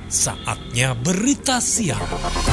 Saatnya berita siang.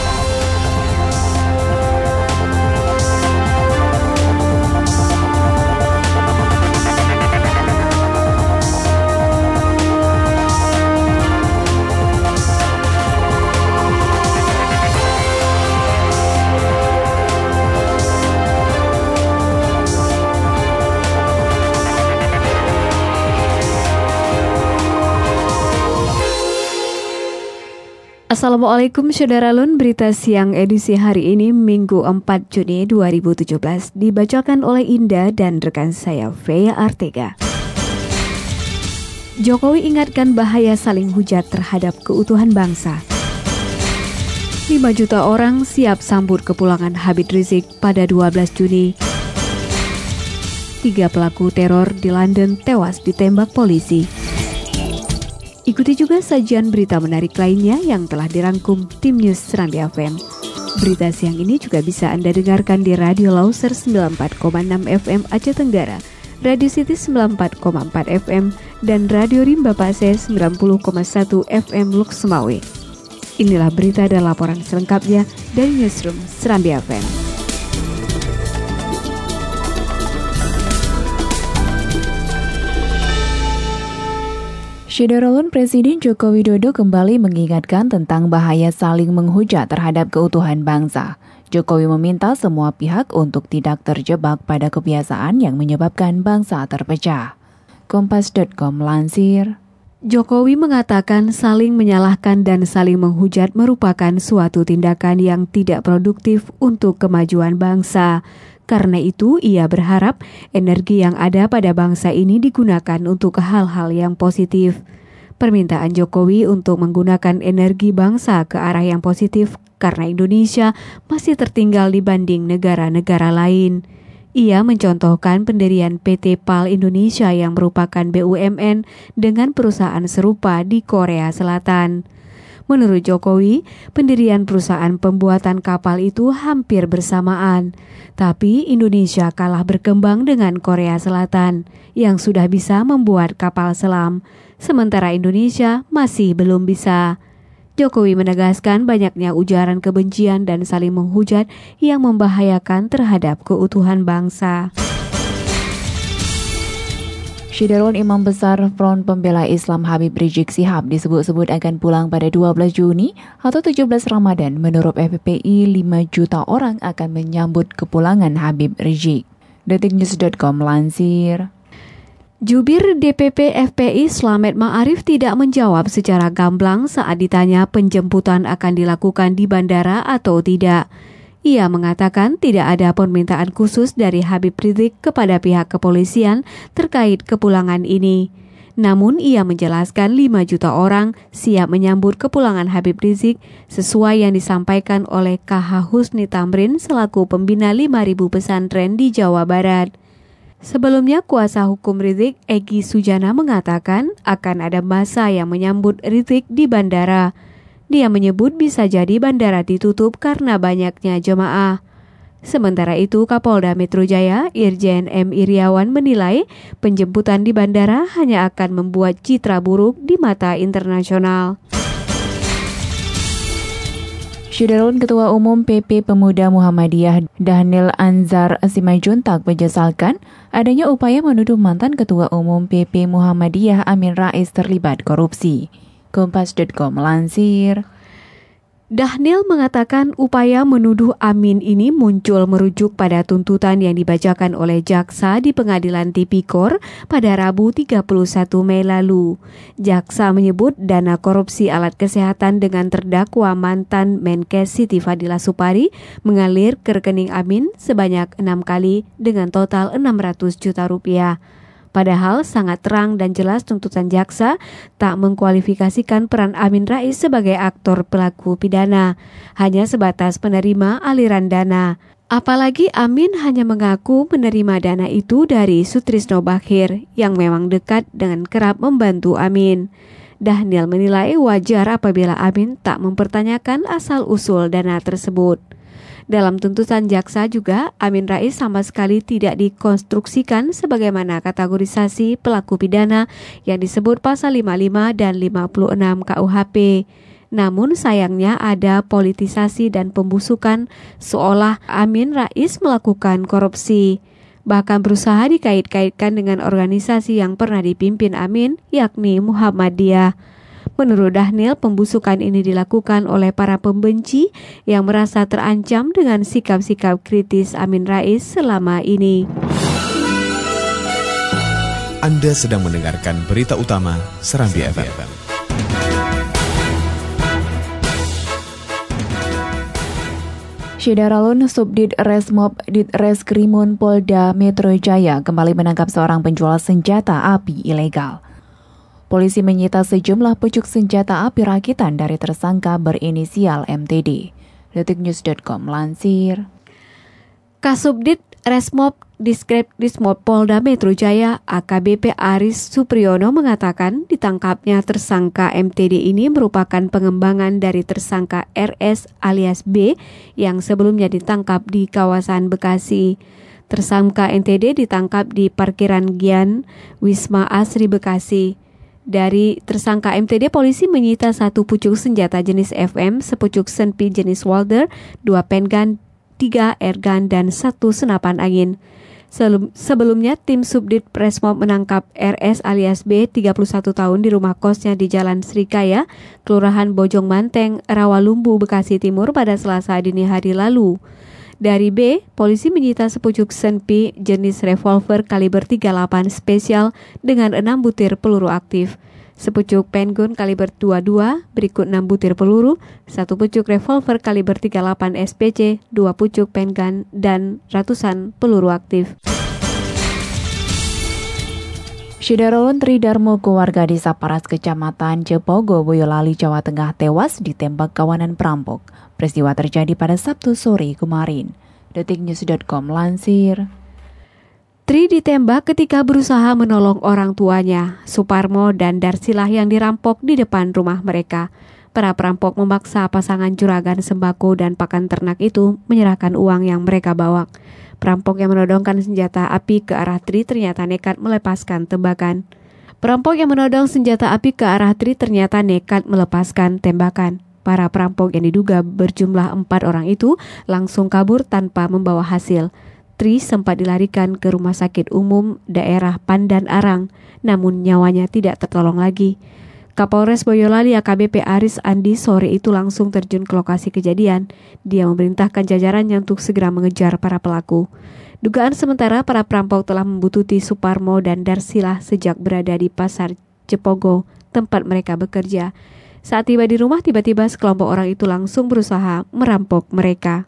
Assalamualaikum Saudara Lun, berita siang edisi hari ini Minggu 4 Juni 2017 dibacakan oleh Indah dan rekan saya Fea Artega. Jokowi ingatkan bahaya saling hujat terhadap keutuhan bangsa. 5 juta orang siap sambut kepulangan Habib Rizik pada 12 Juni. 3 pelaku teror di London tewas ditembak polisi. Ikuti juga sajian berita menarik lainnya yang telah dirangkum tim News Serambi FM. Berita siang ini juga bisa Anda dengarkan di Radio Lauser 94,6 FM Aceh Tenggara, Radio City 94,4 FM, dan Radio Rimba Pase 90,1 FM Luk Semawe. Inilah berita dan laporan selengkapnya dari Newsroom Serambi FM. Syederolun Presiden Joko Widodo kembali mengingatkan tentang bahaya saling menghujat terhadap keutuhan bangsa. Jokowi meminta semua pihak untuk tidak terjebak pada kebiasaan yang menyebabkan bangsa terpecah. Kompas.com lansir. Jokowi mengatakan saling menyalahkan dan saling menghujat merupakan suatu tindakan yang tidak produktif untuk kemajuan bangsa. Karena itu, ia berharap energi yang ada pada bangsa ini digunakan untuk hal-hal yang positif. Permintaan Jokowi untuk menggunakan energi bangsa ke arah yang positif karena Indonesia masih tertinggal dibanding negara-negara lain. Ia mencontohkan pendirian PT PAL Indonesia yang merupakan BUMN dengan perusahaan serupa di Korea Selatan. Menurut Jokowi, pendirian perusahaan pembuatan kapal itu hampir bersamaan. Tapi Indonesia kalah berkembang dengan Korea Selatan yang sudah bisa membuat kapal selam, sementara Indonesia masih belum bisa. Jokowi menegaskan banyaknya ujaran kebencian dan saling menghujat yang membahayakan terhadap keutuhan bangsa. Syederolun Imam Besar Front Pembela Islam Habib Rizik Syihab disebut-sebut akan pulang pada 12 Juni atau 17 Ramadan. Menurut FPPI, 5 juta orang akan menyambut kepulangan Habib Rizik. Detiknews.com lansir. Jubir DPP FPI Slamet Ma'arif tidak menjawab secara gamblang saat ditanya penjemputan akan dilakukan di bandara atau tidak. Ia mengatakan tidak ada permintaan khusus dari Habib Rizik kepada pihak kepolisian terkait kepulangan ini. Namun ia menjelaskan 5 juta orang siap menyambut kepulangan Habib Rizik sesuai yang disampaikan oleh KH Husni Tamrin selaku pembina 5.000 pesantren di Jawa Barat. Sebelumnya, kuasa hukum Rizik, Egy Sujana, mengatakan akan ada masa yang menyambut Rizik di bandara. Dia menyebut bisa jadi bandara ditutup karena banyaknya jemaah. Sementara itu, Kapolda Metro Jaya, Irjen M. Iriawan menilai penjemputan di bandara hanya akan membuat citra buruk di mata internasional. Syederolun Ketua Umum PP Pemuda Muhammadiyah Dhanil Anzar Simajuntak menyesalkan adanya upaya menuduh mantan Ketua Umum PP Muhammadiyah Amin Rais terlibat korupsi. Kompas.com lansir. Dhanil mengatakan upaya menuduh Amin ini muncul merujuk pada tuntutan yang dibacakan oleh jaksa di Pengadilan Tipikor pada Rabu 31 Mei lalu. Jaksa menyebut dana korupsi alat kesehatan dengan terdakwa mantan Menkes Siti Fadila Supari mengalir ke rekening Amin sebanyak 6 kali dengan total 600 juta rupiah. Padahal sangat terang dan jelas tuntutan jaksa tak mengkualifikasikan peran Amin Rais sebagai aktor pelaku pidana, hanya sebatas penerima aliran dana. Apalagi Amin hanya mengaku menerima dana itu dari Sutrisno Bakhir yang memang dekat dengan kerap membantu Amin. Dhanil menilai wajar apabila Amin tak mempertanyakan asal-usul dana tersebut. Dalam tuntutan jaksa juga, Amin Rais sama sekali tidak dikonstruksikan sebagaimana kategorisasi pelaku pidana yang disebut pasal 55 dan 56 KUHP. Namun sayangnya ada politisasi dan pembusukan seolah Amin Rais melakukan korupsi. Bahkan berusaha dikait-kaitkan dengan organisasi yang pernah dipimpin Amin, yakni Muhammadiyah. Menurut Dhanil, pembusukan ini dilakukan oleh para pembenci yang merasa terancam dengan sikap-sikap kritis Amin Rais selama ini. Anda sedang mendengarkan berita utama Serambi FM. Syederalun Subdit Resmob Ditreskrimun Polda Metro Jaya kembali menangkap seorang penjual senjata api ilegal. Polisi menyita sejumlah pucuk senjata api rakitan dari tersangka berinisial MTD. Detiknews.com lansir. Kasubdit Resmob Diskretdismob Polda Metro Jaya AKBP Aris Supriyono mengatakan ditangkapnya tersangka MTD ini merupakan pengembangan dari tersangka RS alias B yang sebelumnya ditangkap di kawasan Bekasi. Tersangka MTD ditangkap di parkiran Gian Wisma Asri Bekasi. Dari tersangka MTD, polisi menyita 1 pucuk senjata jenis FM, sepucuk senpi jenis Walther, 2 pengun, 3 airgun, dan 1 senapan angin. Sebelumnya, tim Subdit Resmob menangkap RS alias B, 31 tahun di rumah kosnya di Jalan Srikaya, Kelurahan Bojong Manteng, Rawalumbu, Bekasi Timur pada Selasa dini hari lalu. Dari B, polisi menyita sepucuk senpi jenis revolver kaliber 38 spesial dengan 6 butir peluru aktif. Sepucuk pengun kaliber 22, berikut 6 butir peluru, 1 pucuk revolver kaliber 38 SPC, 2 pucuk pengun, dan ratusan peluru aktif. Syederalun Tridarmoko warga desa Paras Kecamatan Jepogo, Boyolali, Jawa Tengah tewas ditembak kawanan perampok. Peristiwa terjadi pada Sabtu sore kemarin. Detiknews.com lansir. Tri ditembak ketika berusaha menolong orang tuanya, Suparmo dan Darsilah yang dirampok di depan rumah mereka. Para perampok memaksa pasangan juragan sembako dan pakan ternak itu menyerahkan uang yang mereka bawa. Perampok yang menodongkan senjata api ke arah Tri ternyata nekat melepaskan tembakan. Para perampok yang diduga berjumlah 4 orang itu langsung kabur tanpa membawa hasil. Tri sempat dilarikan ke Rumah Sakit Umum Daerah Pandan Arang, namun nyawanya tidak tertolong lagi. Kapolres Boyolali AKBP Aris Andi sore itu langsung terjun ke lokasi kejadian. Dia memerintahkan jajarannya untuk segera mengejar para pelaku. Dugaan sementara para perampok telah membuntuti Suparmo dan Darsilah sejak berada di Pasar Jepogo, tempat mereka bekerja. Saat tiba di rumah, tiba-tiba sekelompok orang itu langsung berusaha merampok mereka.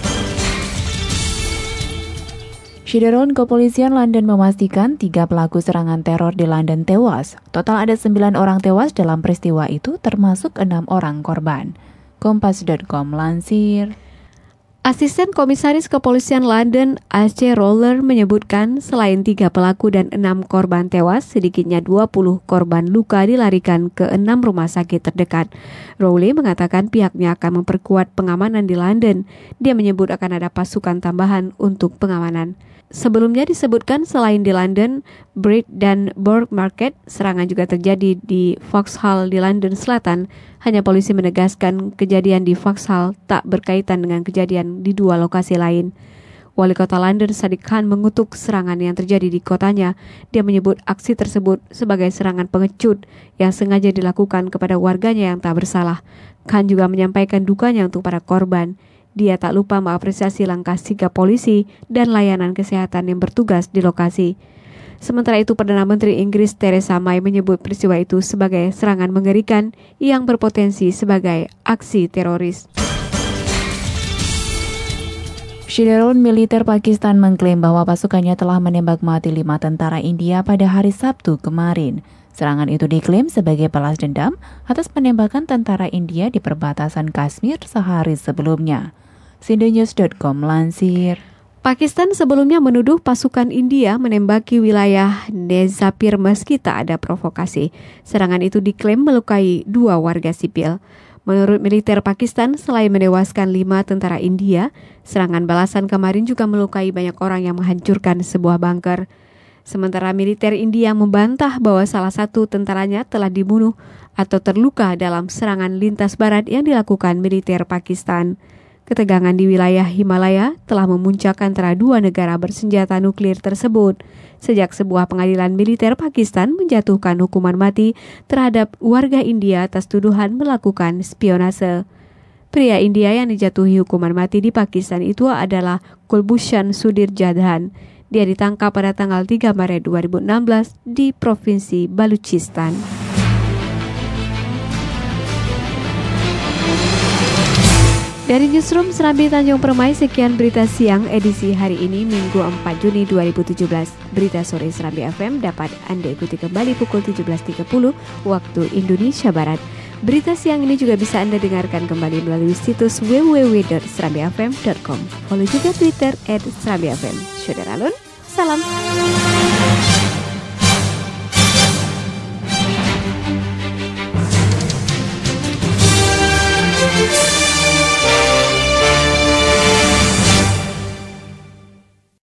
Syederalun Kepolisian London memastikan 3 pelaku serangan teror di London tewas. Total ada 9 orang tewas dalam peristiwa itu, termasuk 6 orang korban. Kompas.com lansir. Asisten Komisaris Kepolisian London AC Roller menyebutkan selain 3 pelaku dan 6 korban tewas, sedikitnya 20 korban luka dilarikan ke 6 rumah sakit terdekat. Rowley mengatakan pihaknya akan memperkuat pengamanan di London. Dia menyebut akan ada pasukan tambahan untuk pengamanan. Sebelumnya disebutkan selain di London, Bridge dan Bourke Market, serangan juga terjadi di Vauxhall di London Selatan. Hanya polisi menegaskan kejadian di Vauxhall tak berkaitan dengan kejadian di 2 lokasi lain. Wali Kota London Sadiq Khan mengutuk serangan yang terjadi di kotanya. Dia menyebut aksi tersebut sebagai serangan pengecut yang sengaja dilakukan kepada warganya yang tak bersalah. Khan juga menyampaikan dukanya untuk para korban. Dia tak lupa mengapresiasi langkah sigap polisi dan layanan kesehatan yang bertugas di lokasi. Sementara itu, Perdana Menteri Inggris Theresa May menyebut peristiwa itu sebagai serangan mengerikan yang berpotensi sebagai aksi teroris. Syederalun militer Pakistan mengklaim bahwa pasukannya telah menembak mati 5 tentara India pada hari Sabtu kemarin. Serangan itu diklaim sebagai balas dendam atas penembakan tentara India di perbatasan Kashmir sehari sebelumnya. Sindonews.com lansir. Pakistan sebelumnya menuduh pasukan India menembaki wilayah Nezapir meski tak ada provokasi. Serangan itu diklaim melukai 2 warga sipil. Menurut militer Pakistan, selain menewaskan 5 tentara India, serangan balasan kemarin juga melukai banyak orang yang menghancurkan sebuah bunker. Sementara militer India membantah bahwa salah satu tentaranya telah dibunuh atau terluka dalam serangan lintas barat yang dilakukan militer Pakistan. Ketegangan di wilayah Himalaya telah memuncak antara dua negara bersenjata nuklir tersebut sejak sebuah pengadilan militer Pakistan menjatuhkan hukuman mati terhadap warga India atas tuduhan melakukan spionase. Pria India yang dijatuhi hukuman mati di Pakistan itu adalah Kulbhushan Sudhir Jadhan. Dia ditangkap pada tanggal 3 Maret 2016 di Provinsi Baluchistan. Dari Newsroom Serambi Tanjung Permai, sekian berita siang edisi hari ini Minggu 4 Juni 2017. Berita sore Serambi FM dapat Anda ikuti kembali pukul 17.30 waktu Indonesia Barat. Berita siang ini juga bisa Anda dengarkan kembali melalui situs www.serambifm.com. Follow juga Twitter @serambifm. Saudara Alun, salam.